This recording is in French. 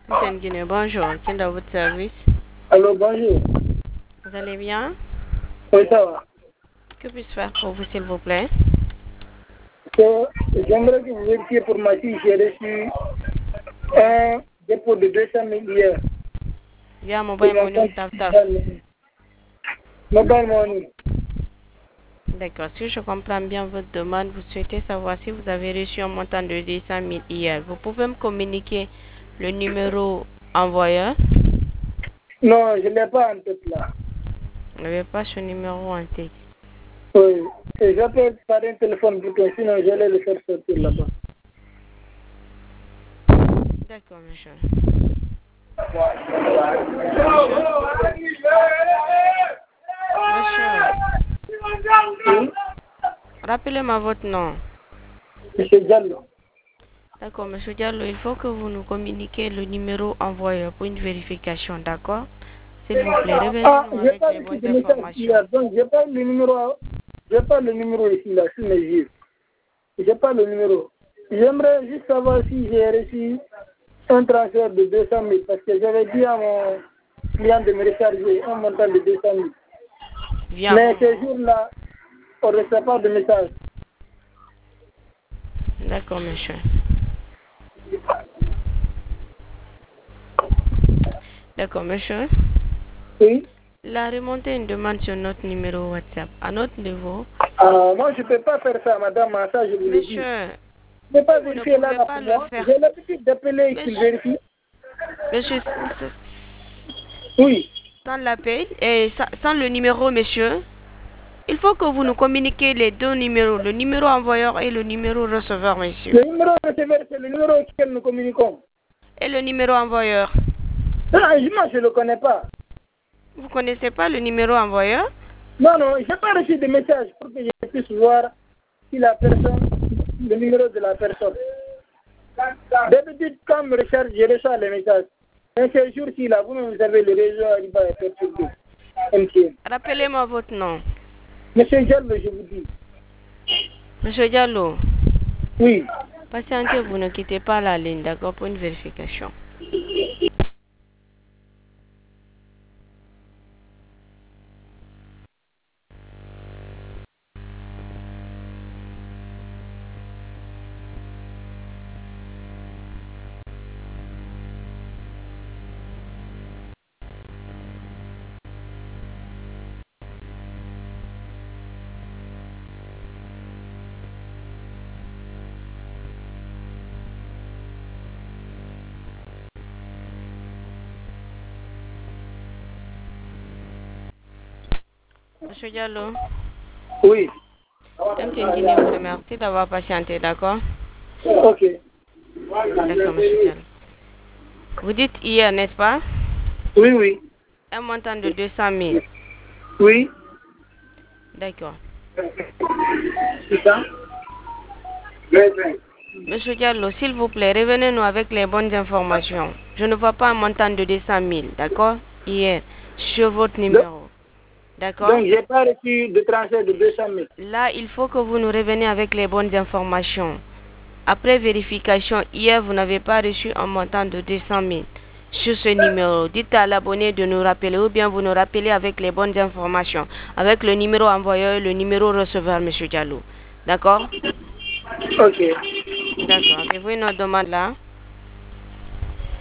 Antenne Guinée, bonjour. Qui est dans votre service? Allô, bonjour. Vous allez bien? Oui, ça va. Que puis-je faire pour vous, s'il vous plaît? J'aimerais que vous vérifiez pour ma fille. J'ai reçu un dépôt de 200 000 hier. Via mobile money taf taf. Mobile money. D'accord. Si je comprends bien votre demande, vous souhaitez savoir si vous avez reçu un montant de 200 000 hier. Vous pouvez me communiquer le numéro envoyeur? Non, je ne l'ai pas en tête là. Vous n'avez pas ce numéro en tête. Oui. Et j'appelle par un téléphone bouton, sinon j'allais le faire sortir là-bas. D'accord, monsieur. Oui. Rappelez-moi votre nom. Monsieur Diallo. D'accord, monsieur Diallo, il faut que vous nous communiquiez le numéro envoyeur pour une vérification, d'accord? S'il vous plaît, revenez-nous avec les bonnes informations. Donc, j'ai pas le numéro ici, là, sur mes yeux. J'ai pas le numéro. J'aimerais juste savoir si j'ai reçu un transfert de 200 000 parce que j'avais dit à mon client de me recharger un montant de 200 000. Mais ces jours-là, on ne reçoit pas de message. D'accord, monsieur. D'accord, monsieur. Oui. La remontée une demande sur notre numéro WhatsApp. À notre niveau. Moi, je ne peux pas faire ça, madame. Ça, je vous le dis. Monsieur. Je ne peux pas vérifier là pour moi. J'ai l'habitude d'appeler et qu'il vérifie. Monsieur. Oui. Sans l'appel et sans le numéro, monsieur. Il faut que vous nous communiquiez les deux numéros, le numéro envoyeur et le numéro receveur, monsieur. Le numéro receveur, c'est le numéro auquel nous communiquons. Et le numéro envoyeur? Non, moi, je ne le connais pas. Vous ne connaissez pas le numéro envoyeur? Non, non, je n'ai pas reçu de message pour que je puisse voir si la personne, le numéro de la personne. D'habitude, quand je me recharge, je reçois les messages. Mais ces jours-ci, là, vous avez le réseau, il va être perturbé. Rappelez-moi votre nom. Monsieur Diallo, je vous dis. Monsieur Diallo. Oui. Patientez, vous ne quittez pas la ligne, d'accord, pour une vérification. Monsieur Diallo. Oui. Vous remercie d'avoir patienté, d'accord? Ok. D'accord, monsieur Diallo. Vous dites hier, n'est-ce pas? Oui, oui. Un montant de 200 000. Oui. D'accord. C'est ça? Monsieur Diallo, s'il vous plaît, revenez-nous avec les bonnes informations. Je ne vois pas un montant de 200 000, d'accord? Hier, sur votre numéro. D'accord? Donc, je n'ai pas reçu de transfert de 200 000. Là, il faut que vous nous reveniez avec les bonnes informations. Après vérification, hier, vous n'avez pas reçu un montant de 200 000 sur ce numéro. Dites à l'abonné de nous rappeler ou bien vous nous rappelez avec les bonnes informations. Avec le numéro envoyeur et le numéro receveur, monsieur Diallo. D'accord? Ok. D'accord. Avez-vous une autre demande là?